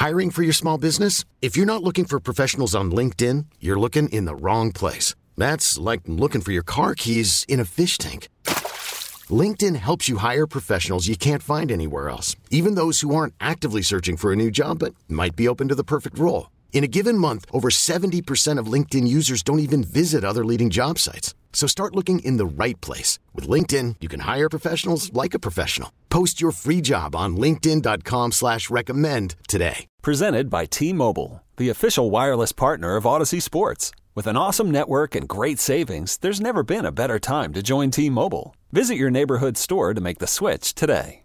Hiring for your small business? If you're not looking for professionals on LinkedIn, you're looking in the wrong place. That's like looking for your car keys in a fish tank. LinkedIn helps you hire professionals you can't find anywhere else, even those who aren't actively searching for a new job but might be open to the perfect role. In a given month, over 70% of LinkedIn users don't even visit other leading job sites. So start looking in the right place. With LinkedIn, you can hire professionals like a professional. Post your free job on linkedin.com/recommend today. Presented by T-Mobile, the official wireless partner of Odyssey Sports. With an awesome network and great savings, there's never been a better time to join T-Mobile. Visit your neighborhood store to make the switch today.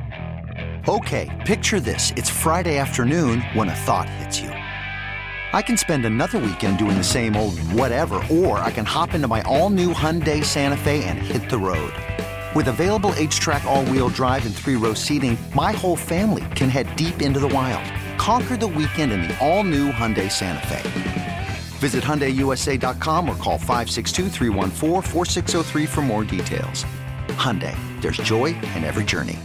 Okay, picture this. It's Friday afternoon when a thought hits you. I can spend another weekend doing the same old whatever, or I can hop into my all-new Hyundai Santa Fe and hit the road. With available H-Track all-wheel drive and 3-row seating, my whole family can head deep into the wild. Conquer the weekend in the all-new Hyundai Santa Fe. Visit HyundaiUSA.com or call 562-314-4603 for more details. Hyundai, there's joy in every journey.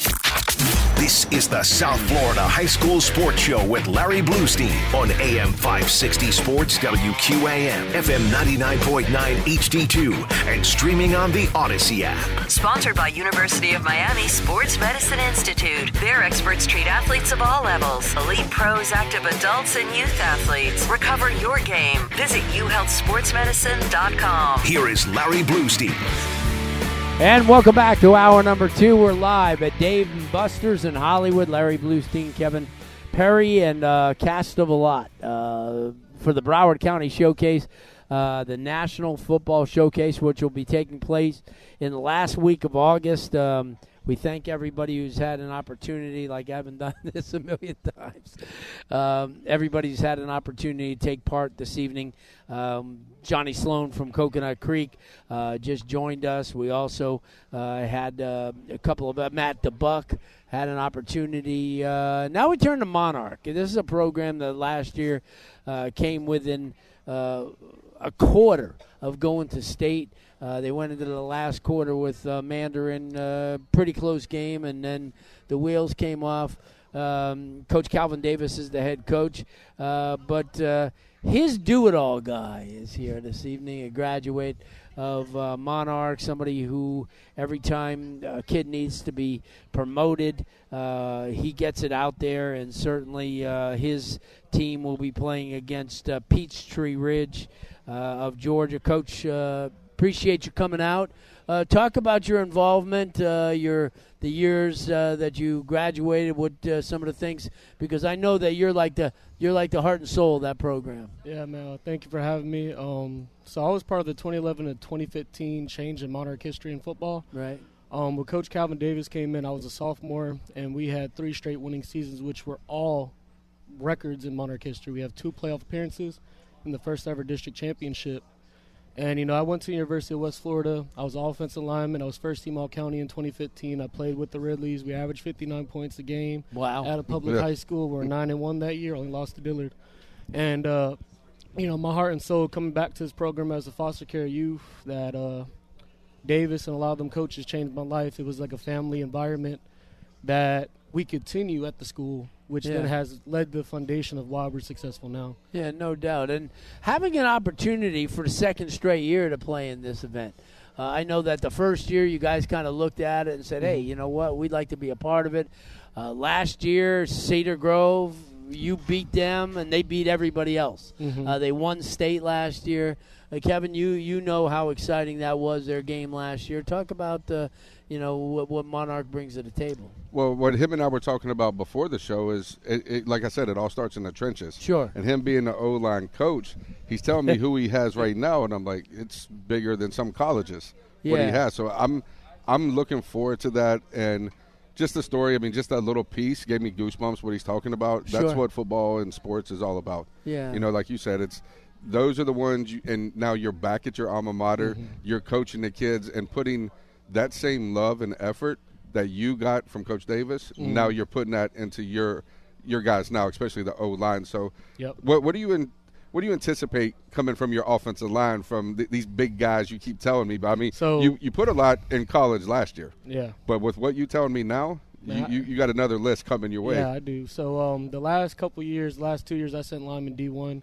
This is the South Florida High School Sports Show with Larry Bluestein on AM 560 Sports, WQAM, FM 99.9 HD2, and streaming on the Odyssey app. Sponsored by University of Miami Sports Medicine Institute. Their experts treat athletes of all levels. Elite pros, active adults, and youth athletes. Recover your game. Visit uhealthsportsmedicine.com. Here is Larry Bluestein. And welcome back to hour number 2. We're live at Dave & Buster's in Hollywood. Larry Bluestein, Kevin Perry, and cast of a lot for the Broward County Showcase, the National Football Showcase, which will be taking place in the last week of August. We thank everybody who's had an opportunity, like I haven't done this a million times. Everybody's had an opportunity to take part this evening. Johnny Sloan from Coconut Creek just joined us. We also had a couple of Matt DeBuck had an opportunity. Now we turn to Monarch. This is a program that last year came within a quarter of going to state. They went into the last quarter with Mandarin, pretty close game, and then the wheels came off. Coach Calvin Davis is the head coach, but his do-it-all guy is here this evening, a graduate of Monarch, somebody who every time a kid needs to be promoted, he gets it out there, and certainly his team will be playing against Peachtree Ridge of Georgia. Coach, appreciate you coming out. Talk about your involvement, the years that you graduated, what some of the things, because I know that you're like the heart and soul of that program. Yeah, man. Thank you for having me. So I was part of the 2011 to 2015 change in Monarch history in football. Right. When Coach Calvin Davis came in, I was a sophomore, and we had 3 straight winning seasons, which were all records in Monarch history. We have 2 playoff appearances and the first ever district championship. And, I went to the University of West Florida. I was offensive lineman. I was first team All-County in 2015. I played with the Ridleys. We averaged 59 points a game. Wow. At a public high school. We were 9-1 that year, only lost to Dillard. And, my heart and soul coming back to this program as a foster care youth that Davis and a lot of them coaches changed my life. It was like a family environment that we continue at the school, which then has led the foundation of why we're successful now. Yeah, no doubt. And having an opportunity for the second straight year to play in this event. I know that the first year you guys kind of looked at it and said, hey, you know what, we'd like to be a part of it. Last year, Cedar Grove, you beat them, and they beat everybody else. They won state last year. Kevin, you know how exciting that was, their game last year. Talk about what Monarch brings to the table. Well, what him and I were talking about before the show is, like I said, it all starts in the trenches. Sure. And him being the O-line coach, he's telling me who he has right now, and I'm like, it's bigger than some colleges, what he has. So I'm looking forward to that. And just the story, just that little piece gave me goosebumps, what he's talking about. Sure. That's what football and sports is all about. Yeah. Like you said, those are the ones, and now you're back at your alma mater, you're coaching the kids and putting that same love and effort that you got from Coach Davis, now you're putting that into your guys now, especially the O-line. So what do you anticipate coming from your offensive line from these big guys you keep telling me about? You put a lot in college last year. Yeah. But with what you telling me now, You got another list coming your way. Yeah, I do. So the last 2 years, I sent linemen D1.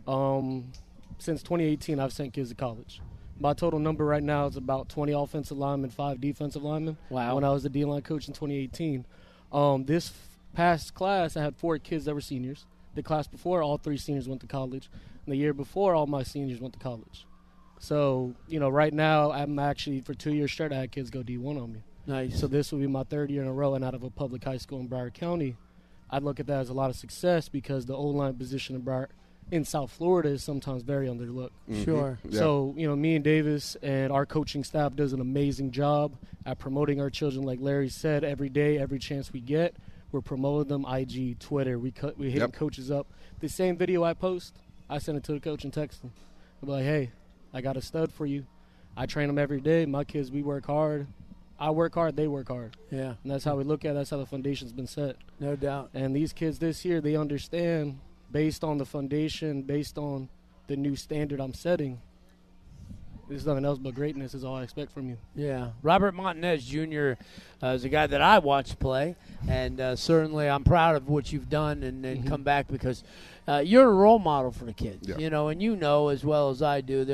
Since 2018, I've sent kids to college. My total number right now is about 20 offensive linemen, 5 defensive linemen. Wow. When I was the D-line coach in 2018. This past class, I had 4 kids that were seniors. The class before, all 3 seniors went to college. And the year before, all my seniors went to college. So, right now, I'm actually, for 2 years straight, I had kids go D1 on me. Nice. So this will be my 3rd year in a row, and out of a public high school in Broward County, I'd look at that as a lot of success because the O-line position in South Florida is sometimes very underlooked. Mm-hmm. Sure. Yeah. So, me and Davis and our coaching staff does an amazing job at promoting our children. Like Larry said, every day, every chance we get, we're promoting them, IG, Twitter. We hit coaches up. The same video I post, I send it to the coach and text them. I'm like, hey, I got a stud for you. I train them every day. My kids, we work hard. I work hard, they work hard. Yeah. And that's how we look at it. That's how the foundation's been set. No doubt. And these kids this year, they understand, based on the foundation, based on the new standard I'm setting, there's nothing else but greatness is all I expect from you. Yeah. Robert Montanez Jr. Is a guy that I watched play, and certainly I'm proud of what you've done and come back because you're a role model for the kids, and as well as I do,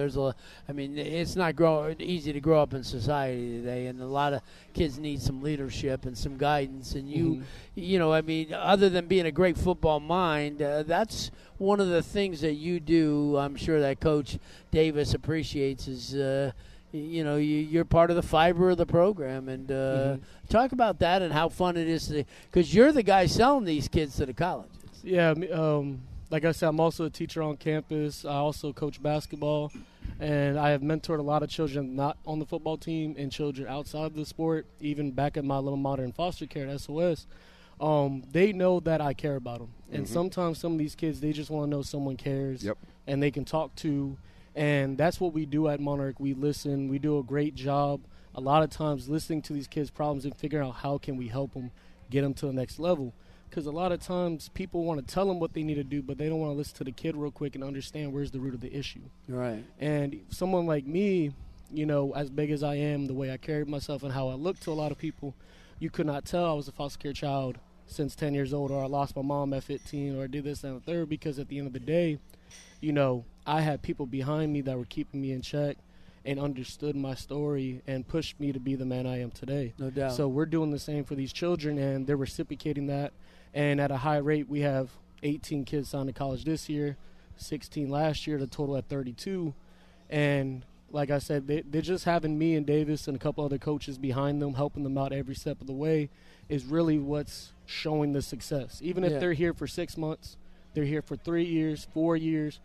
it's not easy to grow up in society today, and a lot of kids need some leadership and some guidance, and other than being a great football mind, that's one of the things that you do, I'm sure that Coach Davis appreciates is, you're part of the fiber of the program. And talk about that and how fun it is because you're the guy selling these kids to the colleges. Yeah, like I said, I'm also a teacher on campus. I also coach basketball, and I have mentored a lot of children not on the football team and children outside of the sport, even back at my alma mater in foster care at SOS. They know that I care about them. And sometimes some of these kids, they just want to know someone cares and they can talk to. And that's what we do at Monarch. We listen. We do a great job a lot of times listening to these kids' problems and figuring out how can we help them get them to the next level. Because a lot of times people want to tell them what they need to do, but they don't want to listen to the kid real quick and understand where's the root of the issue. Right. And someone like me, as big as I am, the way I carried myself and how I look to a lot of people, you could not tell I was a foster care child since 10 years old, or I lost my mom at 15, or I did this and the third, because at the end of the day, I had people behind me that were keeping me in check and understood my story and pushed me to be the man I am today. No doubt. So we're doing the same for these children, and they're reciprocating that. And at a high rate, we have 18 kids signed to college this year, 16 last year, the total at 32. And like I said, they're just having me and Davis and a couple other coaches behind them, helping them out every step of the way, is really what's showing the success. Even if they're here for 6 months, they're here for 3 years, 4 years,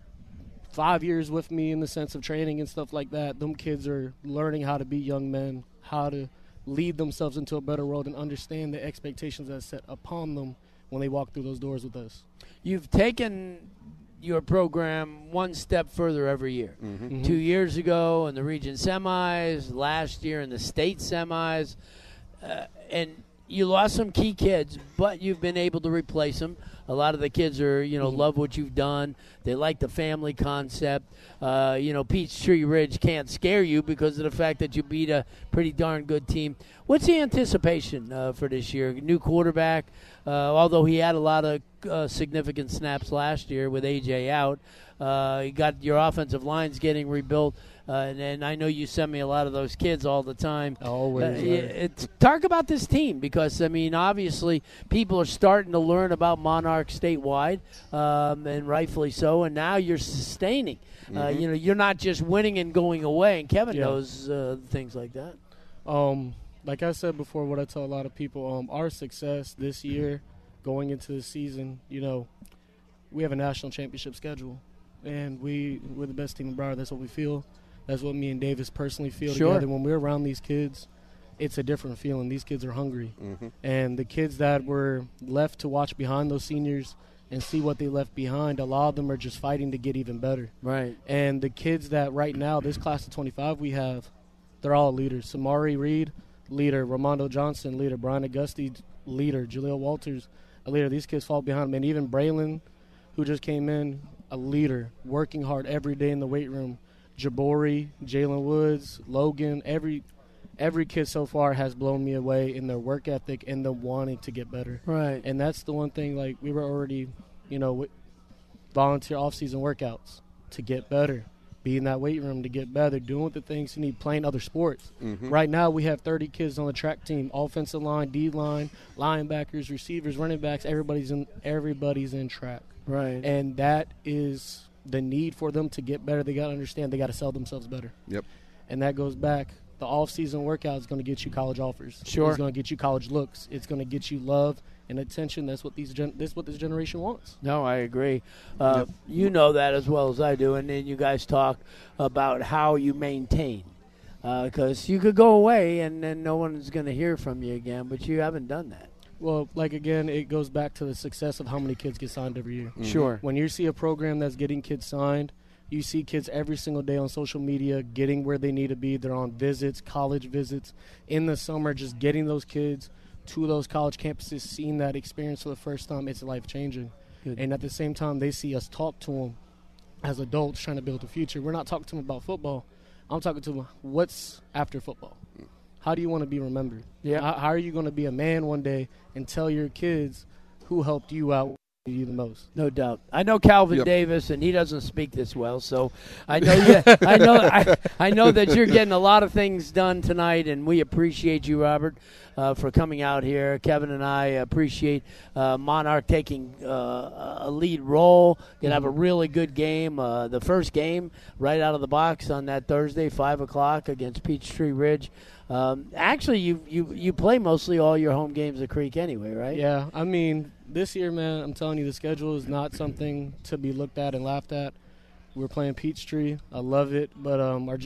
5 years with me in the sense of training and stuff like that. Them kids are learning how to be young men, how to lead themselves into a better world and understand the expectations that are set upon them when they walk through those doors with us. You've taken your program one step further every year. 2 years ago in the region semis, last year in the state semis, and you lost some key kids, but you've been able to replace them. A lot of the kids are, love what you've done. They like the family concept. Peachtree Ridge can't scare you because of the fact that you beat a pretty darn good team. What's the anticipation for this year? New quarterback, although he had a lot of significant snaps last year with A.J. out. You got your offensive lines getting rebuilt. And I know you send me a lot of those kids all the time. Always. Talk about this team because, obviously people are starting to learn about Monarch statewide, and rightfully so, and now you're sustaining. You're not just winning and going away, and Kevin knows things like that. Like I said before, what I tell a lot of people, our success this year going into the season, we have a national championship schedule, and we're the best team in Broward. That's what we feel. That's what me and Davis personally feel together. When we're around these kids, it's a different feeling. These kids are hungry. And the kids that were left to watch behind those seniors and see what they left behind, a lot of them are just fighting to get even better. Right. And the kids that right now, this class of 25 we have, they're all leaders. Samari Reed, leader. Ramondo Johnson, leader. Brian Augusti, leader. Jaleel Walters, a leader. These kids fall behind them. And even Braylon, who just came in, a leader, working hard every day in the weight room. Jabori, Jalen Woods, Logan, every kid so far has blown me away in their work ethic and the wanting to get better. Right. And that's the one thing, like, we were already, volunteer off-season workouts to get better, be in that weight room to get better, doing the things you need, playing other sports. Mm-hmm. Right now we have 30 kids on the track team, offensive line, D-line, linebackers, receivers, running backs, everybody's in track. Right. And that is the need for them to get better. They got to understand they got to sell themselves better. Yep. And that goes back. The off-season workout is going to get you college offers. Sure. It's going to get you college looks. It's going to get you love and attention. That's what this generation wants. No, I agree. You know that as well as I do, and then you guys talk about how you maintain. Because you could go away and then no one's going to hear from you again, but you haven't done that. Well, again, it goes back to the success of how many kids get signed every year. Mm-hmm. Sure. When you see a program that's getting kids signed, you see kids every single day on social media getting where they need to be. They're on visits, college visits. In the summer, just getting those kids to those college campuses, seeing that experience for the first time, it's life-changing. Good. And at the same time, they see us talk to them as adults trying to build a future. We're not talking to them about football. I'm talking to them, what's after football? How do you want to be remembered? Yeah. How are you going to be a man one day and tell your kids who helped you out you the most? No doubt. I know Calvin Yep. Davis, and he doesn't speak this well, so I know I know that you're getting a lot of things done tonight, and we appreciate you, Robert, for coming out here. Kevin and I appreciate Monarch taking a lead role. Gonna have a really good game. The first game right out of the box on that Thursday, 5 o'clock against Peachtree Ridge. Actually, you play mostly all your home games at Creek anyway, right? Yeah, I mean, this year, man, I'm telling you, the schedule is not something to be looked at and laughed at. We're playing Peachtree. I love it, but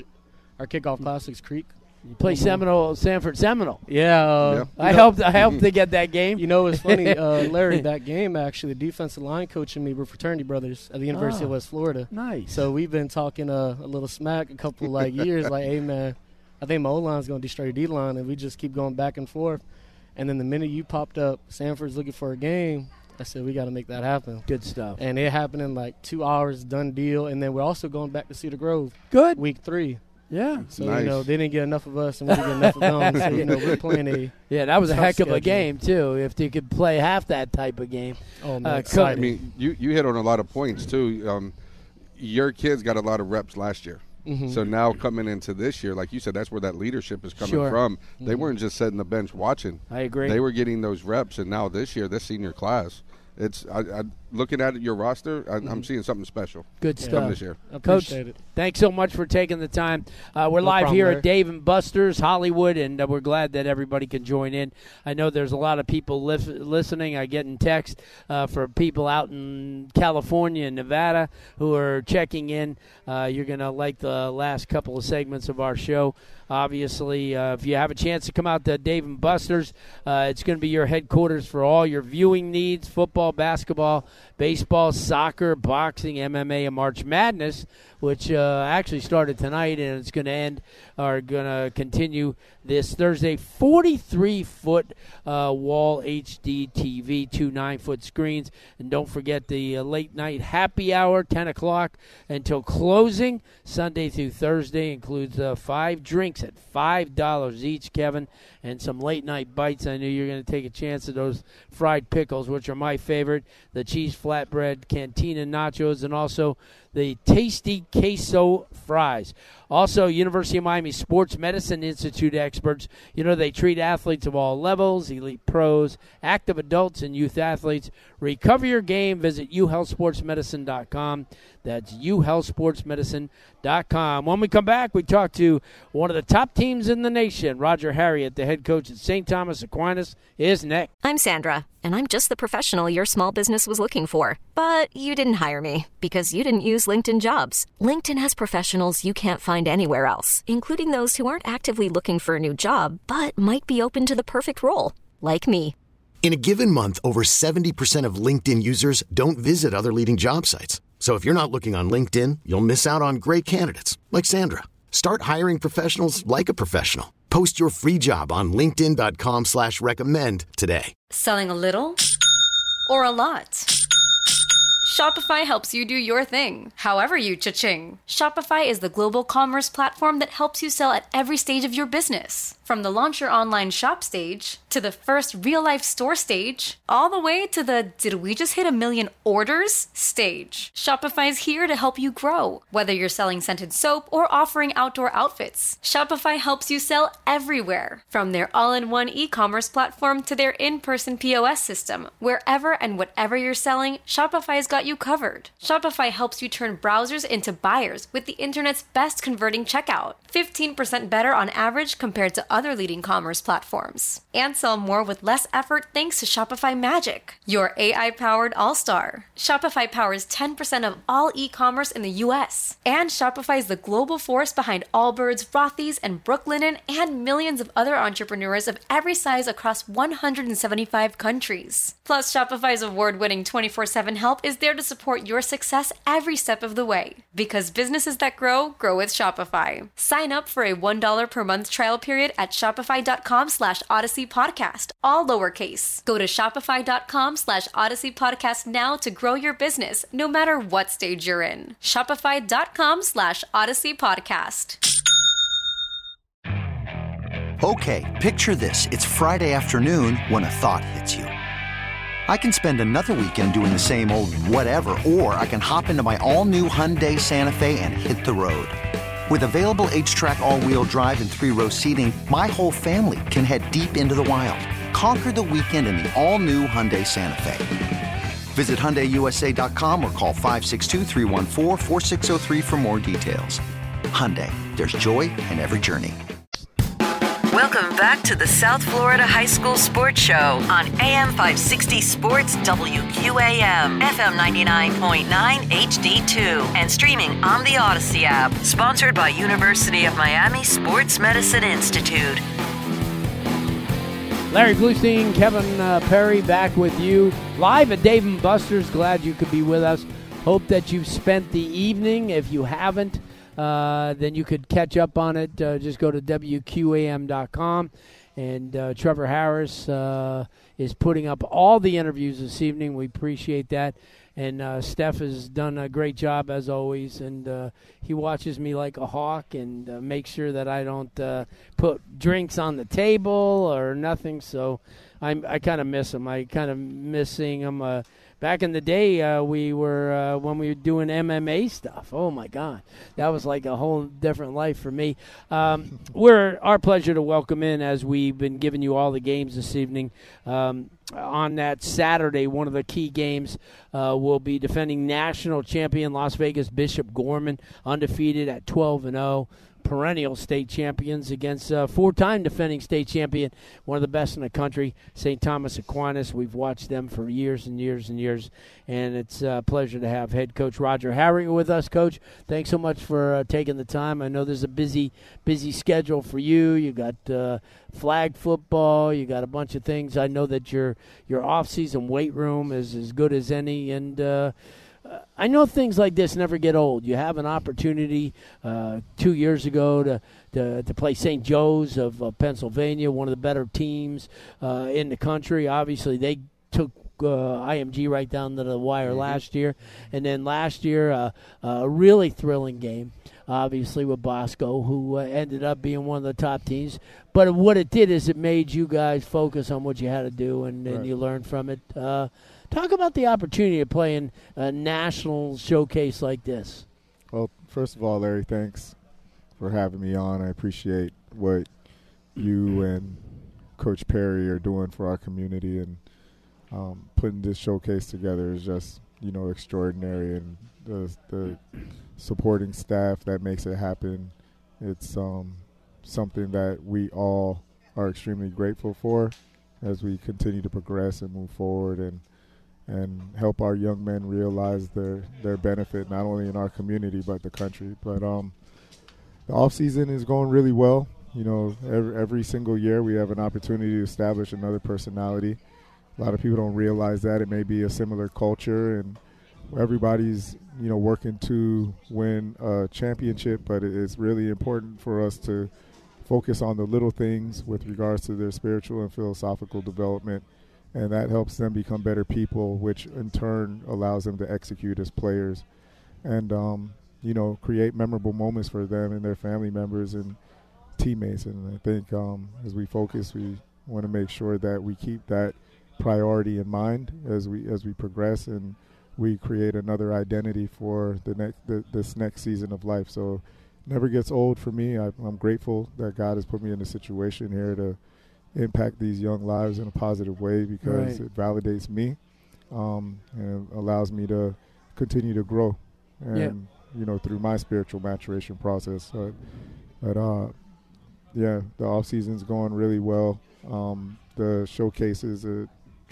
our kickoff classic's Creek. You play Sanford Seminole. Yeah. I hope to get that game. You know, it's funny, Larry, that game, actually, the defensive line coach and me were fraternity brothers at the University of West Florida. Nice. So we've been talking a little smack a couple, years, hey, man, I think my O-line's going to destroy your D-line, and we just keep going back and forth. And then the minute you popped up, Sanford's looking for a game, I said, we got to make that happen. Good stuff. And it happened in 2 hours, done deal. And then we're also going back to Cedar Grove. Good. Week 3. Yeah. So, Nice. they didn't get enough of us, and we didn't get enough of them. So, we're playing Yeah, that was a tough heck of a schedule. game, too, if you could play half that type of game. Oh, man, I exciting. mean, you hit on a lot of points, too. Your kids got a lot of reps last year. Mm-hmm. So now coming into this year, like you said, that's where that leadership is coming Sure. from. Mm-hmm. They weren't just sitting the bench watching. I agree. They were getting those reps, and now this year, this senior class, it's looking at your roster, I'm seeing something special. Good come stuff. this year. I Coach, appreciate it. thanks so much for taking the time. We're live problem, here Larry. at Dave & Buster's, Hollywood, and we're glad that everybody can join in. I know there's a lot of people listening. I get in text for people out in California and Nevada who are checking in. You're going to like the last couple of segments of our show. Obviously, if you have a chance to come out to Dave & Buster's, it's going to be your headquarters for all your viewing needs, football, basketball, baseball, soccer, boxing, MMA, and March Madness, which actually started tonight and it's going to end or going to continue this Thursday. 43-foot wall HD TV, 2 9-foot screens. And don't forget the late night happy hour, 10 o'clock until closing. Sunday through Thursday includes 5 drinks at $5 each, Kevin, and some late night bites. I knew you were going to take a chance of those fried pickles, which are my favorite, the cheese flatbread, cantina nachos, and also the tasty queso fries. Also, University of Miami Sports Medicine Institute experts, they treat athletes of all levels, elite pros, active adults, and youth athletes. Recover your game. Visit uhealthsportsmedicine.com. That's uhealthsportsmedicine.com. When we come back, we talk to one of the top teams in the nation. Roger Harriet, the head coach at St. Thomas Aquinas, is next. I'm Sandra, and I'm just the professional your small business was looking for. But you didn't hire me because you didn't use LinkedIn Jobs. LinkedIn has professionals you can't find anywhere else, including those who aren't actively looking for a new job, but might be open to the perfect role, like me. In a given month, over 70% of LinkedIn users don't visit other leading job sites. So if you're not looking on LinkedIn, you'll miss out on great candidates like Sandra. Start hiring professionals like a professional. Post your free job on linkedin.com/recommend today. Selling a little or a lot? Shopify helps you do your thing, however you cha-ching. Shopify is the global commerce platform that helps you sell at every stage of your business. From the launch your online shop stage, to the first real-life store stage, all the way to the did we just hit 1 million orders stage. Shopify's here to help you grow. Whether you're selling scented soap or offering outdoor outfits, Shopify helps you sell everywhere. From their all-in-one e-commerce platform to their in-person POS system, wherever and whatever you're selling, Shopify's got you covered. Shopify helps you turn browsers into buyers with the internet's best converting checkout. 15% better on average compared to other leading commerce platforms. And sell more with less effort thanks to Shopify Magic, your AI-powered all-star. Shopify powers 10% of all e-commerce in the U.S. And Shopify is the global force behind Allbirds, Rothy's, and Brooklinen, and millions of other entrepreneurs of every size across 175 countries. Plus, Shopify's award-winning 24/7 help is there to support your success every step of the way. Because businesses that grow with Shopify. Sign up for a $1 per month trial period at shopify.com/Odyssey Podcast, all lowercase. Go to shopify.com/Odyssey Podcast now to grow your business, no matter what stage you're in. Shopify.com/Odyssey Podcast. Okay, picture this. It's Friday afternoon when a thought hits you. I can spend another weekend doing the same old whatever, or I can hop into my all-new Hyundai Santa Fe and hit the road. With available H-Track all-wheel drive and 3-row seating, my whole family can head deep into the wild. Conquer the weekend in the all-new Hyundai Santa Fe. Visit HyundaiUSA.com or call 562-314-4603 for more details. Hyundai, there's joy in every journey. Welcome back to the South Florida High School Sports Show on AM 560 Sports WQAM, FM 99.9 HD2, and streaming on the Odyssey app. Sponsored by University of Miami Sports Medicine Institute. Larry Bluestein, Kevin Perry back with you live at Dave & Buster's. Glad you could be with us. Hope that you've spent the evening. If you haven't, then you could catch up on it. Just go to WQAM.com. And Trevor Harris is putting up all the interviews this evening. We appreciate that. And Steph has done a great job, as always. And he watches me like a hawk and makes sure that I don't put drinks on the table or nothing. So I kind of miss him. I kind of miss seeing him. Back in the day, we were when we were doing MMA stuff. Oh, my God. That was like a whole different life for me. We're our pleasure to welcome in, as we've been giving you all the games this evening. On that Saturday, one of the key games will be defending national champion Las Vegas Bishop Gorman, undefeated at 12-0. Perennial state champions against four-time defending state champion, one of the best in the country, St. Thomas Aquinas. We've watched them for years and years and years, and it's a pleasure to have head coach Roger Harringer with us. Coach, thanks so much for taking the time. I know there's a busy schedule for you. You got flag football. You got a bunch of things. I know that your off-season weight room is as good as any, and I know things like this never get old. You have an opportunity 2 years ago to play St. Joe's of Pennsylvania, one of the better teams in the country. Obviously, they took IMG right down to the wire last year. And then last year, a really thrilling game, obviously, with Bosco, who ended up being one of the top teams. But what it did is it made you guys focus on what you had to do, and you learned from it. Talk about the opportunity of playing a national showcase like this. Well, first of all, Larry, thanks for having me on. I appreciate what you and Coach Perry are doing for our community, and putting this showcase together is just, extraordinary. And the supporting staff that makes it happen, it's something that we all are extremely grateful for as we continue to progress and move forward and help our young men realize their benefit, not only in our community but the country. But the off season is going really well. Every single year we have an opportunity to establish another personality. A lot of people don't realize that. It may be a similar culture, and everybody's working to win a championship, but it's really important for us to focus on the little things with regards to their spiritual and philosophical development. And that helps them become better people, which in turn allows them to execute as players and, create memorable moments for them and their family members. And teammates. And I think as we focus, we want to make sure that we keep that priority in mind as we progress, and we create another identity for this next season of life. So never gets old for me. I'm grateful that God has put me in a situation here to impact these young lives in a positive way, because it validates me and allows me to continue to grow and through my spiritual maturation process. But the off season's going really well. The showcase is a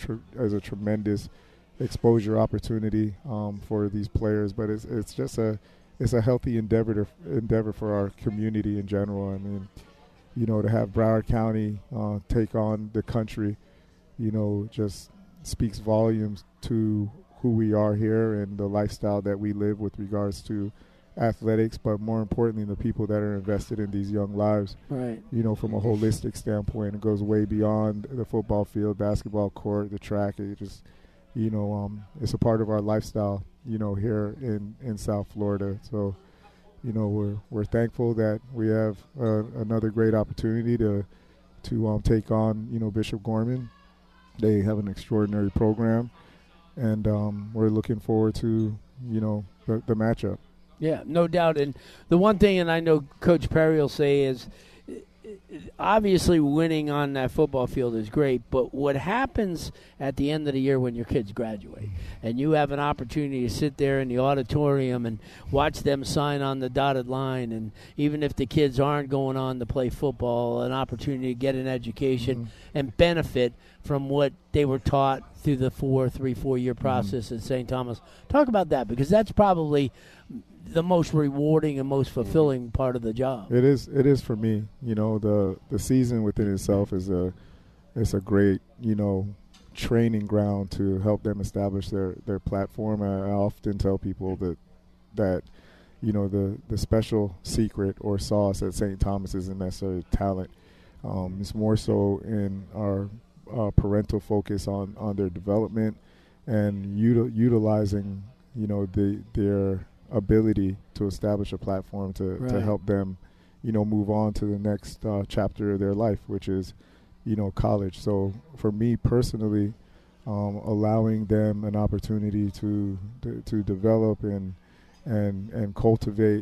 tremendous exposure opportunity for these players, but it's just a healthy endeavor for our community in general. I mean, to have Broward County take on the country, just speaks volumes to who we are here and the lifestyle that we live with regards to athletics, but more importantly, the people that are invested in these young lives. Right. From a holistic standpoint, it goes way beyond the football field, basketball court, the track. It just, it's a part of our lifestyle, here in South Florida. So, we're thankful that we have another great opportunity to take on, Bishop Gorman. They have an extraordinary program, and we're looking forward to, the matchup. Yeah, no doubt. And the one thing, and I know Coach Perry will say, is obviously winning on that football field is great, but what happens at the end of the year when your kids graduate and you have an opportunity to sit there in the auditorium and watch them sign on the dotted line, and even if the kids aren't going on to play football, an opportunity to get an education and benefit from what they were taught through the 3-4 year process at St. Thomas. Talk about that, because that's probably the most rewarding and most fulfilling part of the job. It is for me. The season within itself is a great, training ground to help them establish their platform. I often tell people that the special secret or sauce at St. Thomas isn't necessarily talent. It's more so in our parental focus on their development and utilizing, their ability to establish a platform to help them, move on to the next chapter of their life, which is, college. So for me personally, allowing them an opportunity to develop and cultivate,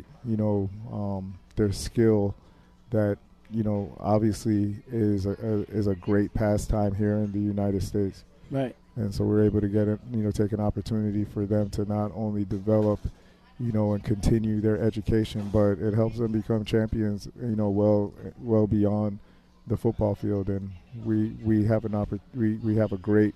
their skill that, obviously is a great pastime here in the United States. Right. And so we're able to get take an opportunity for them to not only develop, and continue their education, but it helps them become champions, well beyond the football field. And we have we have a great,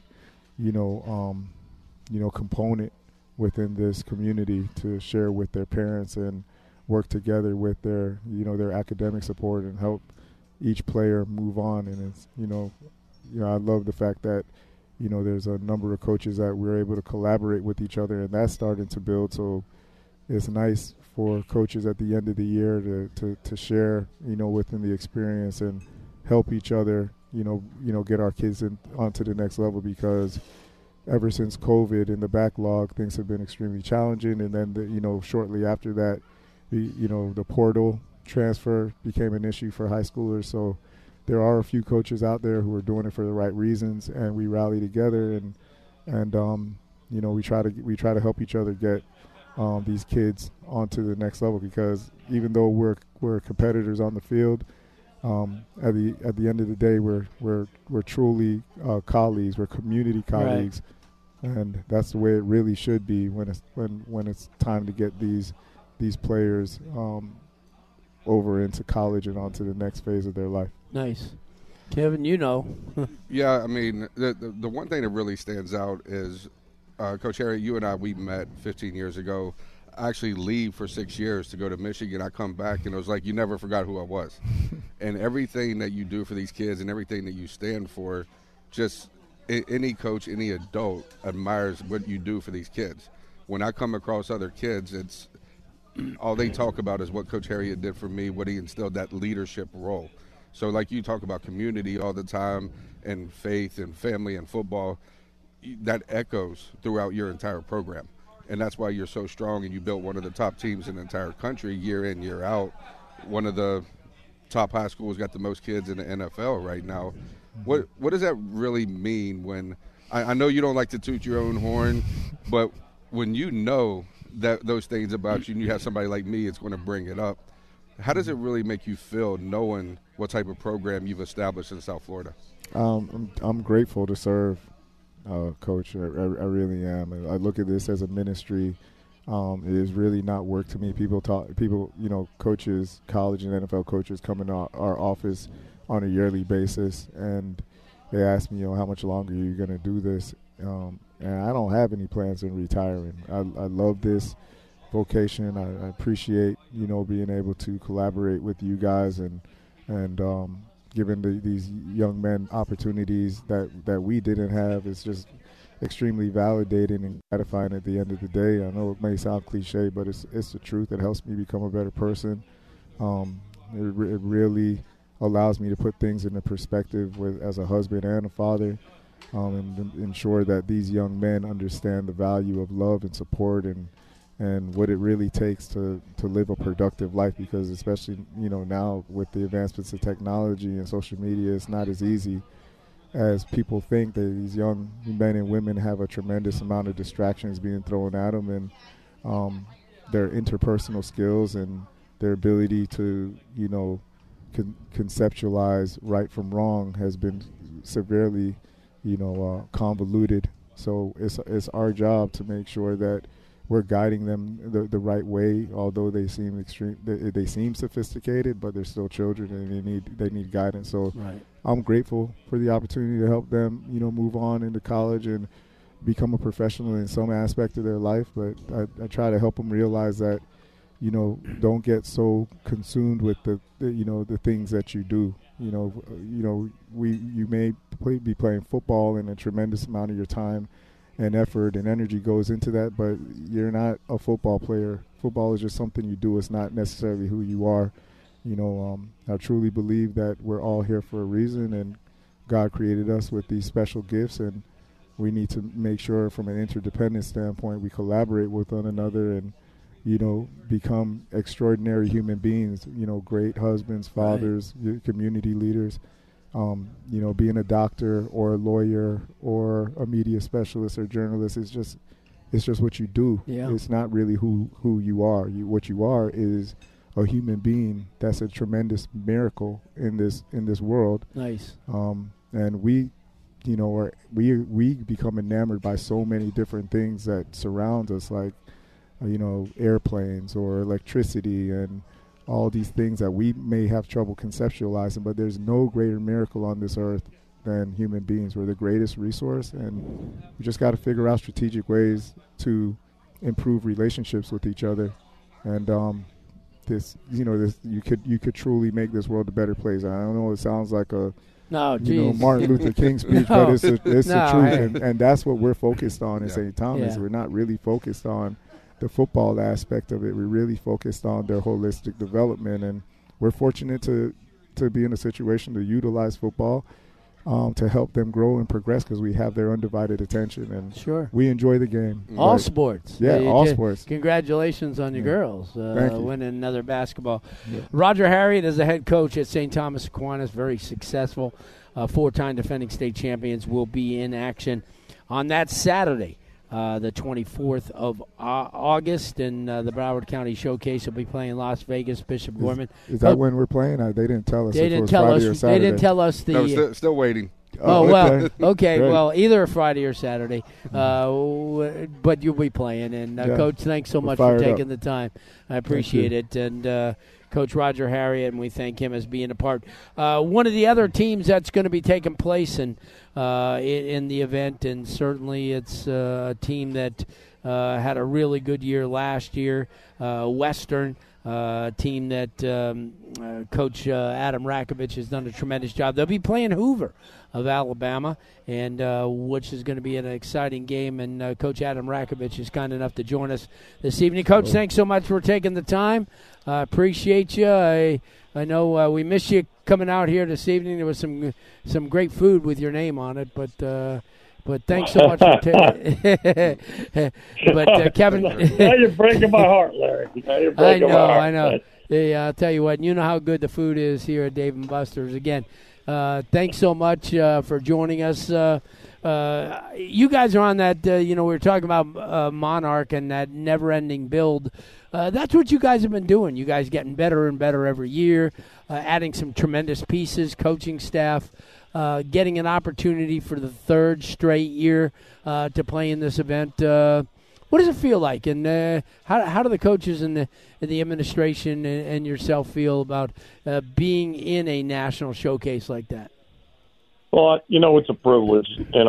component within this community to share with their parents and work together with their, their academic support and help each player move on. And it's, I love the fact that, there's a number of coaches that we're able to collaborate with each other, and that's starting to build. So it's nice for coaches at the end of the year to share, within the experience and help each other, get our kids onto the next level, because ever since COVID and the backlog, things have been extremely challenging. And then, shortly after that, the portal transfer became an issue for high schoolers. So there are a few coaches out there who are doing it for the right reasons, and we rally together and we try to help each other get these kids onto the next level, because even though we're competitors on the field, at the end of the day, we're truly colleagues. We're community colleagues, and that's the way it really should be when it's time to get these players over into college and onto the next phase of their life. Nice. Kevin, Yeah, I mean, the one thing that really stands out is, Coach Harry, you and I, we met 15 years ago. I actually leave for 6 years to go to Michigan. I come back, and it was like you never forgot who I was. And everything that you do for these kids and everything that you stand for, just any coach, any adult admires what you do for these kids. When I come across other kids, it's all they talk about is what Coach Harriet did for me, what he instilled, that leadership role. So like you talk about community all the time and faith and family and football, that echoes throughout your entire program. And that's why you're so strong, and you built one of the top teams in the entire country year in, year out. One of the top high school's got the most kids in the NFL right now. What does that really mean when I know you don't like to toot your own horn, but when you know that those things about you and you have somebody like me it's going to bring it up, how does it really make you feel knowing what type of program you've established in South Florida? I'm grateful to serve, Coach. I really am. I look at this as a ministry. It is really not work to me. People, coaches, college and NFL coaches come in our office on a yearly basis, and they ask me, how much longer are you going to do this? And I don't have any plans on retiring. I love this vocation. I appreciate, being able to collaborate with you guys and giving these young men opportunities that we didn't have. It's just extremely validating and gratifying at the end of the day. I know it may sound cliche, but it's the truth. It helps me become a better person. It really allows me to put things into perspective as a husband and a father, and ensure that these young men understand the value of love and support and what it really takes to live a productive life, because especially, now with the advancements of technology and social media, it's not as easy as people think. That these young men and women have a tremendous amount of distractions being thrown at them, and their interpersonal skills and their ability to, conceptualize right from wrong has been severely, convoluted. So it's our job to make sure that we're guiding them the right way. Although they seem they seem sophisticated, but they're still children and they need guidance. So right. I'm grateful for the opportunity to help them, move on into college and become a professional in some aspect of their life. But I try to help them realize that, don't get so consumed with the things that you do. You may be playing football, and a tremendous amount of your time and effort and energy goes into that, but you're not a football player. Football is just something you do. It's not necessarily who you are. I truly believe that we're all here for a reason, and God created us with these special gifts, and we need to make sure from an interdependent standpoint we collaborate with one another and, become extraordinary human beings, great husbands, fathers, right. Community leaders. Being a doctor or a lawyer or a media specialist or journalist is just what you do. Yeah. It's not really who you are. What you are is a human being. That's a tremendous miracle in this world. Nice. And we become enamored by so many different things that surround us, like airplanes or electricity and all these things that we may have trouble conceptualizing, but there's no greater miracle on this earth than human beings. We're the greatest resource, and we just got to figure out strategic ways to improve relationships with each other. And you could truly make this world a better place. I don't know, it sounds like a Martin Luther King speech, but it's the truth, and that's what we're focused on in St. Thomas. We're not really focused on the football aspect of it. We're really focused on their holistic development, and we're fortunate to be in a situation to utilize football to help them grow and progress, because we have their undivided attention, and sure, we enjoy the game. All sports. All sports. Congratulations on your girls winning another basketball. Yeah. Roger Harriet is the head coach at St. Thomas Aquinas, very successful. 4-time defending state champions will be in action on that Saturday, the 24th of August, and the Broward County Showcase will be playing Las Vegas, Bishop Gorman. Is that when we're playing? They didn't tell us. They didn't tell us. They didn't tell us the. No, still waiting. Oh, well, okay. Well, either Friday or Saturday, but you'll be playing. And, Coach, thanks so much for taking the time. I appreciate it. And Coach Roger Harriet, and we thank him as being a part. One of the other teams that's going to be taking place in the event, and certainly it's a team that had a really good year last year, Western. Team that Coach Adam Rakovich has done a tremendous job. They'll be playing Hoover of Alabama, and which is going to be an exciting game. And Coach Adam Rakovich is kind enough to join us this evening. Coach, thanks so much for taking the time. I appreciate you. I know we missed you coming out here this evening. There was some great food with your name on it, but thanks so much for But Kevin, now you're breaking my heart, Larry. Now you're breaking my heart. I know. I'll tell you what, you know how good the food is here at Dave & Buster's. Again, thanks so much for joining us. You guys are on that, we were talking about Monarch and that never-ending build. That's what you guys have been doing. You guys getting better and better every year, adding some tremendous pieces, coaching staff, getting an opportunity for the third straight year to play in this event. What does it feel like, and how do the coaches and the administration and yourself feel about being in a national showcase like that? Well, it's a privilege.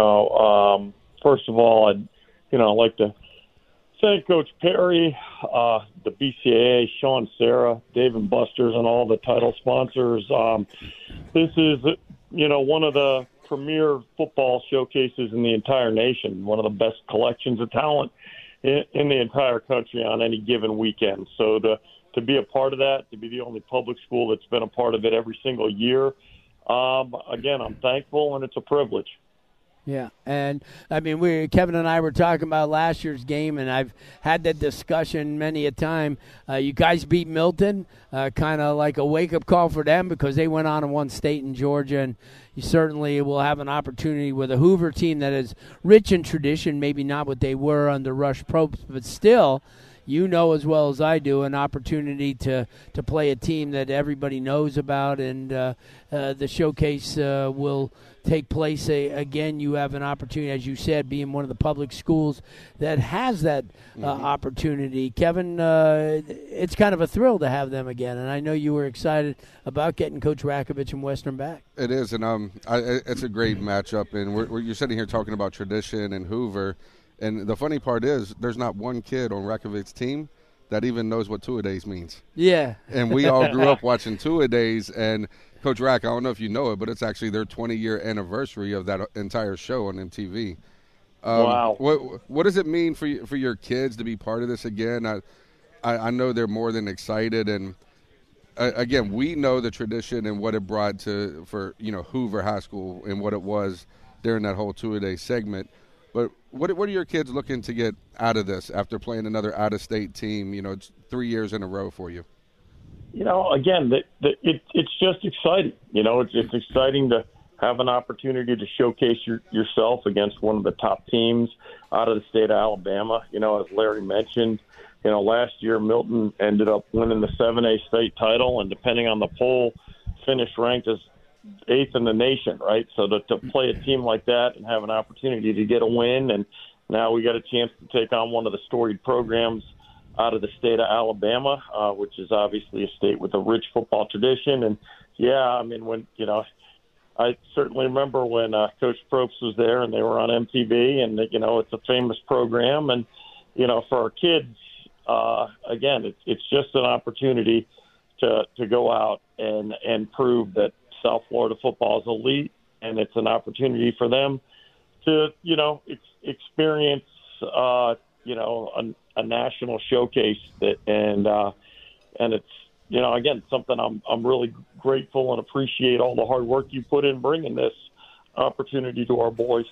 First of all, I'd like to thank Coach Perry, the BCAA, Sean Sarah, Dave & Buster's, and all the title sponsors. This is, one of the premier football showcases in the entire nation, one of the best collections of talent in the entire country on any given weekend. So to be a part of that, to be the only public school that's been a part of it every single year, again, I'm thankful, and it's a privilege. Yeah, and I mean, Kevin and I were talking about last year's game, and I've had that discussion many a time. You guys beat Milton, kind of like a wake-up call for them because they went on and won state in Georgia, and you certainly will have an opportunity with a Hoover team that is rich in tradition, maybe not what they were under Rush Probst, but still, you know as well as I do, an opportunity to play a team that everybody knows about, and the showcase will take place. Again, you have an opportunity, as you said, being one of the public schools that has that opportunity. Kevin, it's kind of a thrill to have them again, and I know you were excited about getting Coach Rakovich and Western back. It is, and it's a great matchup, and you're sitting here talking about tradition and Hoover. And the funny part is there's not one kid on Rakovich's team that even knows what two-a-days means. Yeah. And we all grew up watching two-a-days. And Coach Rack, I don't know if you know it, but it's actually their 20-year anniversary of that entire show on MTV. Wow. What does it mean for your kids to be part of this again? I know they're more than excited. And, again, we know the tradition and what it brought for Hoover High School and what it was during that whole two-a-day segment. But what are your kids looking to get out of this after playing another out-of-state team? It's 3 years in a row for you. Again, it's just exciting. It's exciting to have an opportunity to showcase yourself against one of the top teams out of the state of Alabama. As Larry mentioned, last year Milton ended up winning the 7A state title, and depending on the poll, finished ranked as 8th in the nation, right? So to play a team like that and have an opportunity to get a win, and now we got a chance to take on one of the storied programs out of the state of Alabama, which is obviously a state with a rich football tradition. And when I certainly remember when Coach Probst was there and they were on MTV, and it's a famous program, and for our kids, again, it's just an opportunity to go out and prove that South Florida football is elite, and it's an opportunity for them to, experience, a national showcase and it's, again, something I'm really grateful and appreciate all the hard work you put in bringing this opportunity to our boys.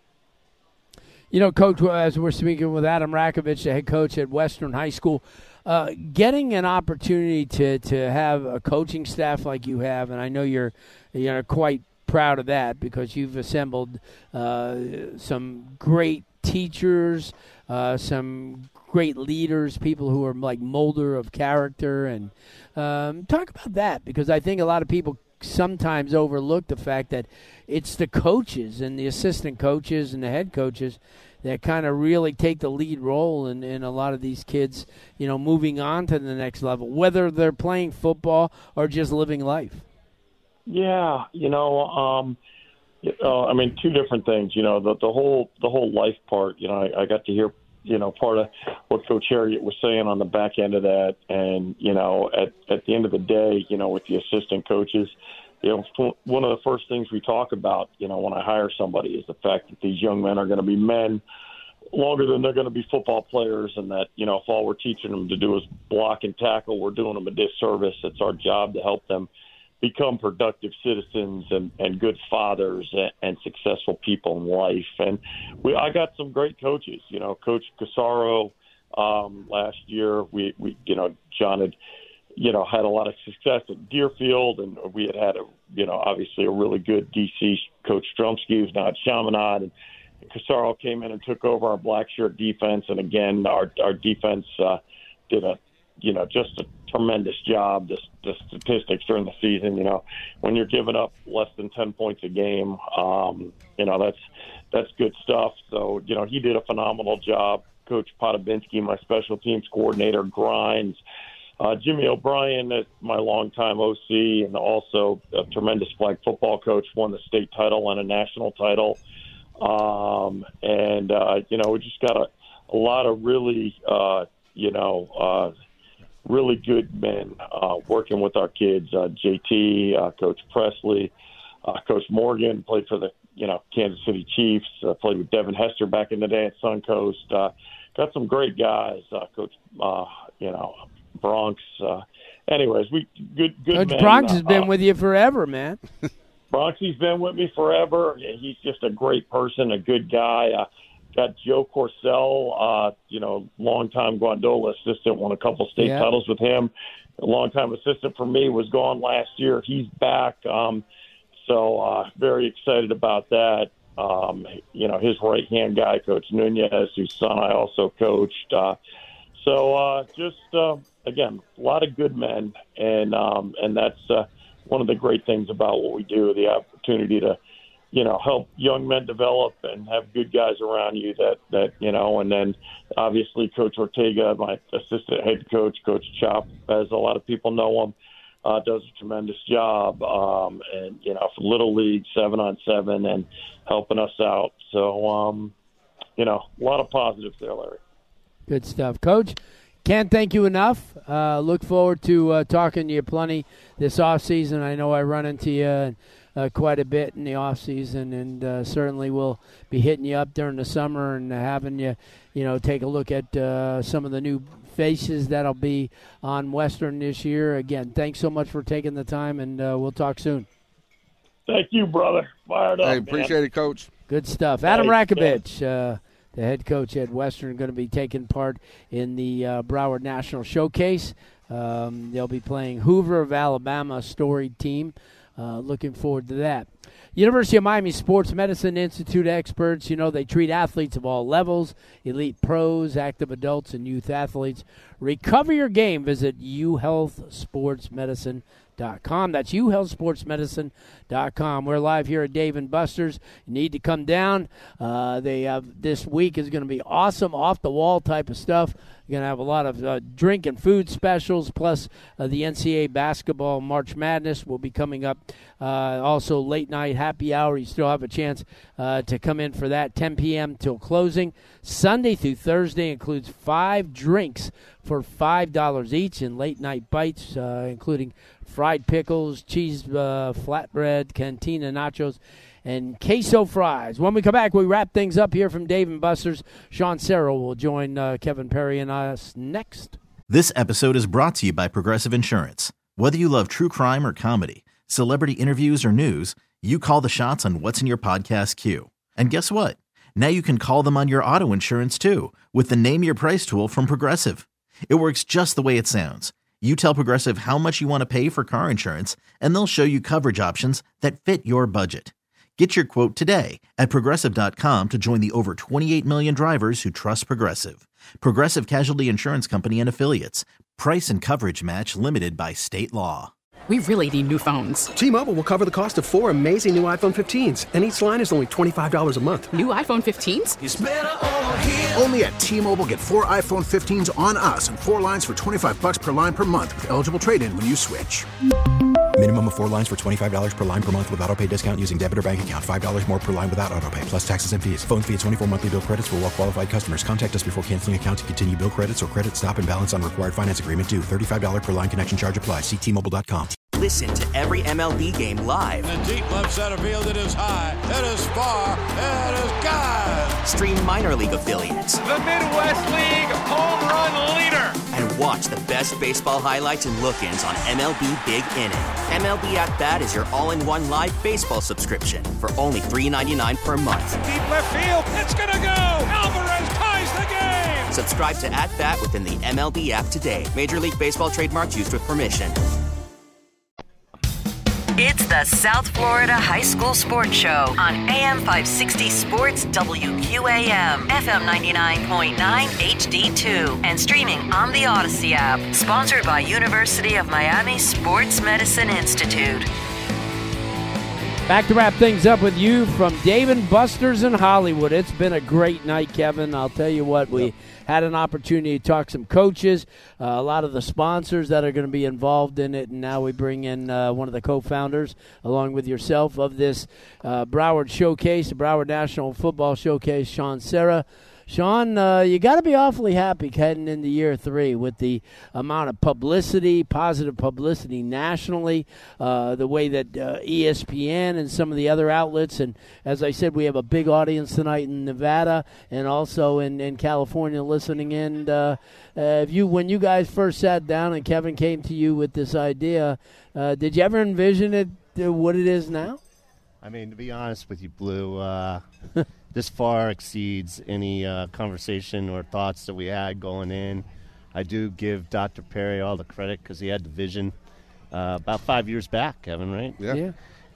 Coach, as we're speaking with Adam Rakovich, the head coach at Western High School, getting an opportunity to have a coaching staff like you have, and I know you're quite proud of that because you've assembled some great teachers, some great leaders, people who are like molder of character, and talk about that because I think a lot of people sometimes overlook the fact that it's the coaches and the assistant coaches and the head coaches that kind of really take the lead role in a lot of these kids, moving on to the next level, whether they're playing football or just living life. Yeah, two different things. The whole life part. I got to hear part of what Coach Harriet was saying on the back end of that, and at the end of the day, with the assistant coaches, one of the first things we talk about, when I hire somebody is the fact that these young men are going to be men longer than they're going to be football players, and that, if all we're teaching them to do is block and tackle, we're doing them a disservice. It's our job to help them become productive citizens and good fathers and successful people in life. And I got some great coaches, Coach Casaro, last year, John had had a lot of success at Deerfield, and we had obviously a really good DC coach Strumsky, who's now at Chaminade, and Cassaro came in and took over our black shirt defense. And again, our defense did just a tremendous job. The statistics during the season, when you're giving up less than 10 points a game, that's good stuff. So, he did a phenomenal job. Coach Podobinski, my special teams coordinator, Grimes, Jimmy O'Brien, my longtime OC, and also a tremendous flag football coach, won the state title and a national title. We just got a lot of really, really good men working with our kids. JT, Coach Presley, Coach Morgan played for the Kansas City Chiefs. Played with Devin Hester back in the day at Suncoast. Got some great guys. Coach, Bronx. Anyways, good Coach men. Bronx has been with you forever, man. Bronxy's been with me forever. He's just a great person, a good guy. Got Joe Corcell, longtime Guandola assistant, won a couple state titles with him. A longtime assistant for me, was gone last year. He's back. So very excited about that. His right-hand guy, Coach Nunez, whose son I also coached. Again, a lot of good men, and that's one of the great things about what we do, the opportunity to, help young men develop and have good guys around you that and then obviously Coach Ortega, my assistant head coach, Coach Chop, as a lot of people know him, does a tremendous job, for Little League, 7-on-7, and helping us out. So, a lot of positives there, Larry. Good stuff. Coach, can't thank you enough. Look forward to talking to you plenty this offseason. I know I run into you quite a bit in the offseason, and certainly we'll be hitting you up during the summer and having you, take a look at some of the new faces that'll be on Western this year. Again, thanks so much for taking the time, and we'll talk soon. Thank you, brother. Fired up, Hey, appreciate it, Coach. Good stuff. Adam Rakovich, the head coach at Western, going to be taking part in the Broward National Showcase. They'll be playing Hoover of Alabama, storied team. Looking forward to that. University of Miami Sports Medicine Institute experts, they treat athletes of all levels, elite pros, active adults, and youth athletes. Recover your game. Visit uhealthsportsmedicine.com. That's uhealthsportsmedicine.com. We're live here at Dave & Buster's. You need to come down. They have this week is going to be awesome, off-the-wall type of stuff. You're going to have a lot of drink and food specials, plus the NCAA basketball March Madness will be coming up. Also, late night happy hour. You still have a chance to come in for that, 10 p.m. till closing. Sunday through Thursday includes 5 drinks for $5 each, and late night bites, including fried pickles, cheese flatbread, cantina nachos, and queso fries. When we come back, we wrap things up here from Dave & Buster's. Sean Serrell will join Kevin Perry and us next. This episode is brought to you by Progressive Insurance. Whether you love true crime or comedy, celebrity interviews or news, you call the shots on what's in your podcast queue. And guess what? Now you can call them on your auto insurance too with the Name Your Price tool from Progressive. It works just the way it sounds. You tell Progressive how much you want to pay for car insurance, and they'll show you coverage options that fit your budget. Get your quote today at Progressive.com to join the over 28 million drivers who trust Progressive. Progressive Casualty Insurance Company and Affiliates. Price and coverage match limited by state law. We really need new phones. T-Mobile will cover the cost of 4 amazing new iPhone 15s, and each line is only $25 a month. New iPhone 15s? It's better over here. Only at T-Mobile, get 4 iPhone 15s on us and 4 lines for $25 per line per month with eligible trade-in when you switch. Minimum of 4 lines for $25 per line per month with autopay discount using debit or bank account. $5 more per line without autopay, plus taxes and fees. Phone fee at 24 monthly bill credits for well-qualified customers. Contact us before canceling account to continue bill credits or credit stop and balance on required finance agreement due. $35 per line connection charge applies. See T-Mobile.com. Listen to every MLB game live. In the deep left center field, it is high, it is far, it is gone. Stream minor league affiliates. The Midwest League home run leader. And watch the best baseball highlights and look-ins on MLB Big Inning. MLB At Bat is your all-in-one live baseball subscription for only $3.99 per month. Deep left field, it's gonna go. Alvarez ties the game. Subscribe to At Bat within the MLB app today. Major League Baseball trademarks used with permission. It's the South Florida High School Sports Show on AM 560 Sports WQAM, FM 99.9 HD2, and streaming on the Odyssey app. Sponsored by University of Miami Sports Medicine Institute. Back to wrap things up with you from Dave & Buster's in Hollywood. It's been a great night, Kevin. I'll tell you what, we had an opportunity to talk some coaches, a lot of the sponsors that are going to be involved in it, and now we bring in one of the co-founders, along with yourself, of this Broward Showcase, the Broward National Football Showcase, Sean Serra. Sean, you got to be awfully happy heading into year 3 with the amount of publicity, positive publicity nationally, the way that ESPN and some of the other outlets, and as I said, we have a big audience tonight in Nevada and also in California listening in. When you guys first sat down and Kevin came to you with this idea, did you ever envision it what it is now? I mean, to be honest with you, Blue, this far exceeds any conversation or thoughts that we had going in. I do give Dr. Perry all the credit because he had the vision about 5 years back, Kevin, right? Yeah.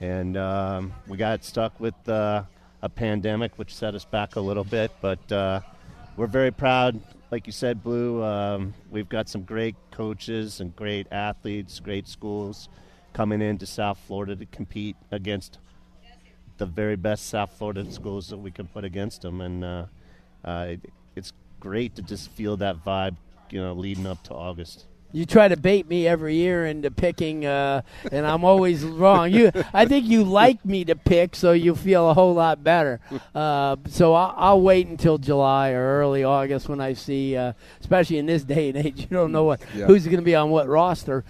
And we got stuck with a pandemic, which set us back a little bit. But we're very proud, like you said, Blue. We've got some great coaches and great athletes, great schools coming into South Florida to compete against the very best South Florida schools that we can put against them, and it's great to just feel that vibe, leading up to August. You try to bait me every year into picking, and I'm always wrong. I think you like me to pick, so you feel a whole lot better. So I'll wait until July or early August when I see, especially in this day and age, you don't know who's going to be on what roster.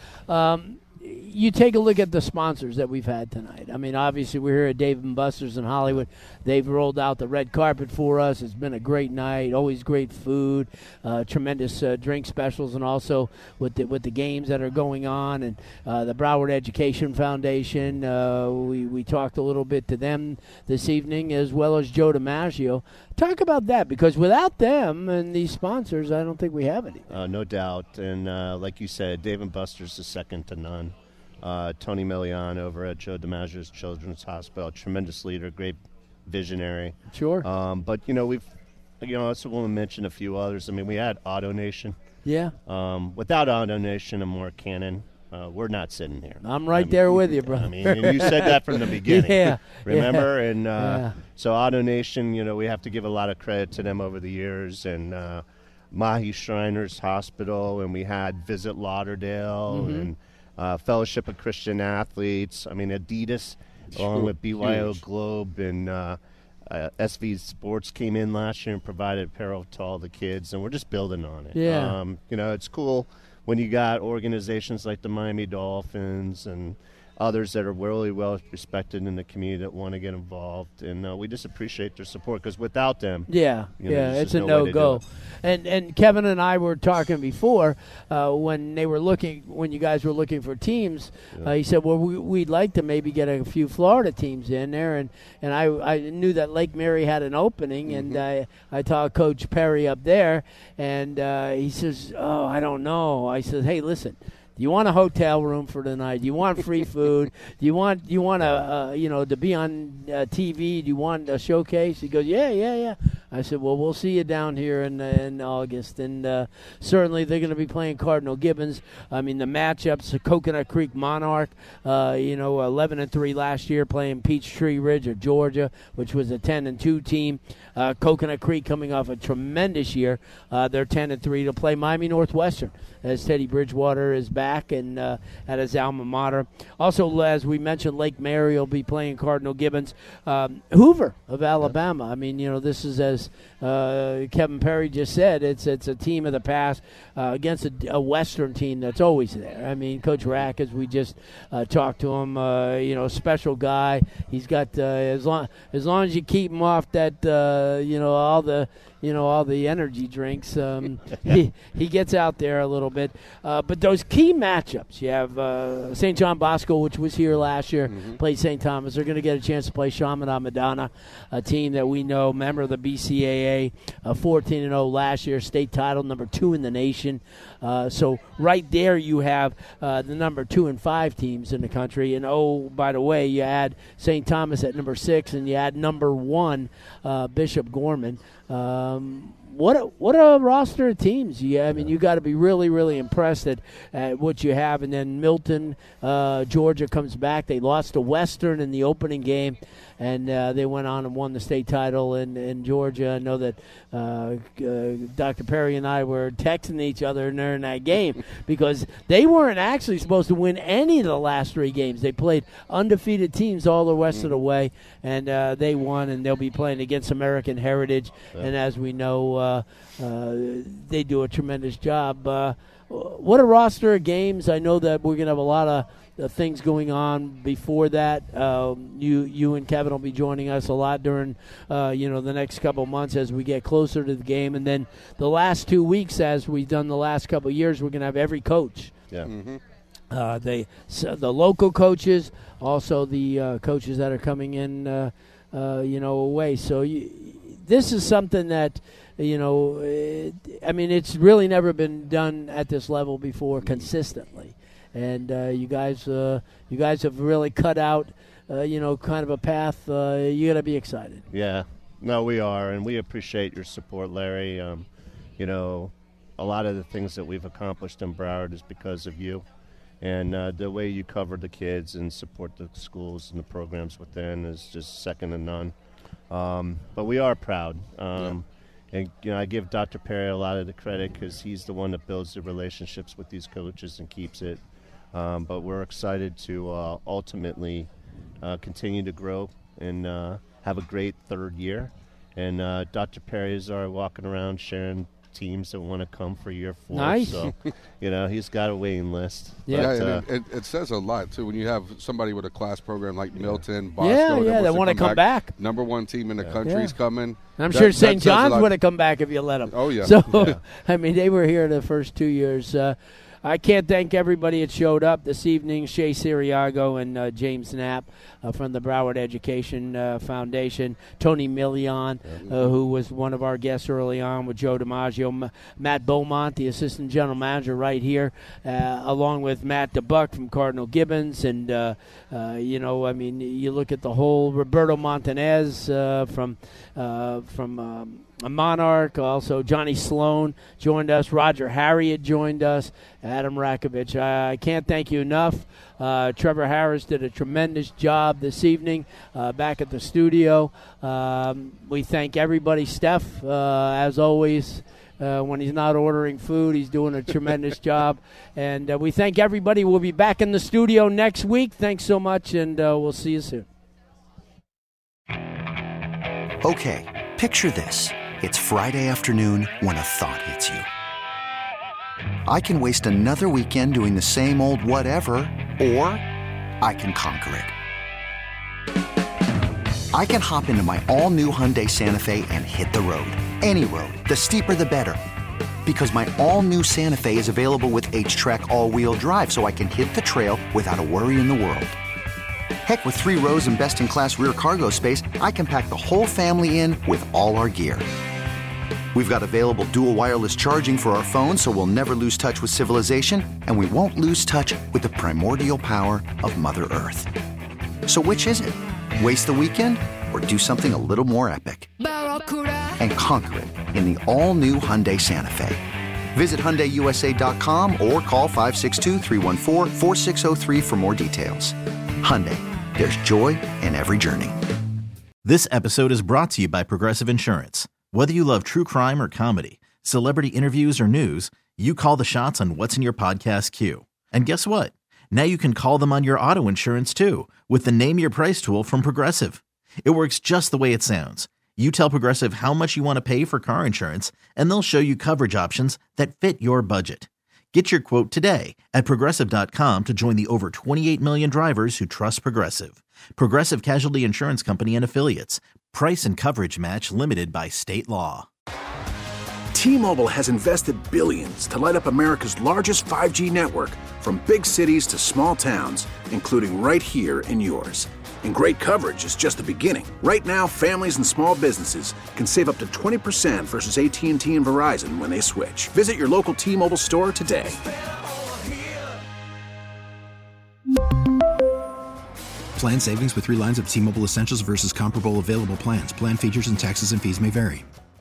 You take a look at the sponsors that we've had tonight. I mean, obviously, we're here at Dave & Buster's in Hollywood. They've rolled out the red carpet for us. It's been a great night, always great food, tremendous drink specials, and also with the games that are going on, and the Broward Education Foundation. We talked a little bit to them this evening, as well as Joe DiMaggio. Talk about that, because without them and these sponsors, I don't think we have anything. No doubt. And like you said, Dave & Buster's is second to none. Tony Millian over at Joe DiMaggio's Children's Hospital, tremendous leader, great visionary. Sure. But, we've, I also want to mention a few others. I mean, we had AutoNation. Yeah. Without AutoNation and Mark Cannon, we're not sitting here. I'm right there with you, brother. I mean, and you said that from the beginning. Yeah. Remember? Yeah. And so AutoNation, we have to give a lot of credit to them over the years. And Mahi Shriners Hospital, and we had Visit Lauderdale, and Fellowship of Christian Athletes. I mean, Adidas, along with BYO Globe, and SV Sports came in last year and provided apparel to all the kids, and we're just building on it. Yeah. It's cool when you got organizations like the Miami Dolphins and others that are really well respected in the community that want to get involved, and we just appreciate their support, because without them, it's a no-go. And Kevin and I were talking before when you guys were looking for teams. He said, well, we'd like to maybe get a few Florida teams in there, and I knew that Lake Mary had an opening, and I talked Coach Perry up there, and he says, oh, I don't know. I said, hey, listen. Do you want a hotel room for tonight? Do you want free food? Do you want to be on TV? Do you want a showcase? He goes, yeah. I said, well, we'll see you down here in August, and certainly they're going to be playing Cardinal Gibbons. I mean, the matchups: Coconut Creek Monarch, 11-3 last year, playing Peachtree Ridge of Georgia, which was a 10-2 team. Coconut Creek coming off a tremendous year. They're 10-3 to play Miami Northwestern, as Teddy Bridgewater is back and at his alma mater. Also, as we mentioned, Lake Mary will be playing Cardinal Gibbons. Hoover of Alabama. I mean, this is, as Kevin Perry just said, it's a team of the past against a Western team that's always there. I mean, Coach Rack, as we just talked to him, special guy. He's got as long as you keep him off that, all the all the energy drinks. He gets out there a little bit. But those key matchups, you have St. John Bosco, which was here last year, played St. Thomas. They're going to get a chance to play Chaminade Madonna, a team that we know, member of the BCAA, 14-0 last year, state title, number 2 in the nation. So right there you have the number 2 and 5 teams in the country. And, oh, by the way, you add St. Thomas at number 6, and you add number 1, Bishop Gorman. What a roster of teams. You got to be really, really impressed at what you have. And then Milton, Georgia comes back. They lost to Western in the opening game, and they went on and won the state title in Georgia. I know that Dr. Perry and I were texting each other during that game because they weren't actually supposed to win any of the last 3 games. They played undefeated teams all the rest of the way, and they won, and they'll be playing against American Heritage. And as we know, they do a tremendous job. What a roster of games. I know that we're going to have a lot of things going on before that. You and Kevin will be joining us a lot during the next couple months as we get closer to the game. And then the last 2 weeks, as we've done the last couple of years, we're going to have every coach. Yeah. The local coaches, also the coaches that are coming in, away. So this is something that, it's really never been done at this level before consistently. And you guys have really cut out, kind of a path. You got to be excited. Yeah. No, we are, and we appreciate your support, Larry. A lot of the things that we've accomplished in Broward is because of you. And the way you cover the kids and support the schools and the programs within is just second to none. But we are proud. And I give Dr. Perry a lot of the credit because he's the one that builds the relationships with these coaches and keeps it. But we're excited to ultimately continue to grow and have a great third year. And Dr. Perry is walking around sharing teams that want to come for year 4. Nice. So, he's got a waiting list. Yeah, and it says a lot, too, when you have somebody with a class program like Milton, Bosco. That want to come back. Number 1 team in the country's coming. And I'm sure St. John's would have come back if you let them. Oh, yeah. So, they were here the first 2 years. I can't thank everybody that showed up this evening. Shay Siriago and James Knapp from the Broward Education Foundation. Tony Million, who was one of our guests early on with Joe DiMaggio. Matt Beaumont, the assistant general manager right here, along with Matt DeBuck from Cardinal Gibbons. And, you look at the whole Roberto Montanez from Monarch, also Johnny Sloan joined us, Roger Harriet joined us, Adam Rakovich. I can't thank you enough. Trevor Harris did a tremendous job this evening back at the studio. We thank everybody. Steph, as always, when he's not ordering food, he's doing a tremendous job. And we thank everybody. We'll be back in the studio next week. Thanks so much, and we'll see you soon. Okay, picture this. It's Friday afternoon when a thought hits you. I can waste another weekend doing the same old whatever, or I can conquer it. I can hop into my all-new Hyundai Santa Fe and hit the road. Any road. The steeper, the better. Because my all-new Santa Fe is available with H-Track all-wheel drive, so I can hit the trail without a worry in the world. Heck, with 3 rows and best-in-class rear cargo space, I can pack the whole family in with all our gear. We've got available dual wireless charging for our phones, so we'll never lose touch with civilization, and we won't lose touch with the primordial power of Mother Earth. So which is it? Waste the weekend or do something a little more epic? And conquer it in the all-new Hyundai Santa Fe. Visit HyundaiUSA.com or call 562-314-4603 for more details. Hyundai, there's joy in every journey. This episode is brought to you by Progressive Insurance. Whether you love true crime or comedy, celebrity interviews or news, you call the shots on what's in your podcast queue. And guess what? Now you can call them on your auto insurance too with the Name Your Price tool from Progressive. It works just the way it sounds. You tell Progressive how much you want to pay for car insurance, and they'll show you coverage options that fit your budget. Get your quote today at Progressive.com to join the over 28 million drivers who trust Progressive. Progressive Casualty Insurance Company and Affiliates. Price and coverage match limited by state law. T-Mobile has invested billions to light up America's largest 5G network, from big cities to small towns, including right here in yours. And great coverage is just the beginning. Right now, families and small businesses can save up to 20% versus AT&T and Verizon when they switch. Visit your local T-Mobile store today. Plan savings with 3 lines of T-Mobile Essentials versus comparable available plans. Plan features and taxes and fees may vary.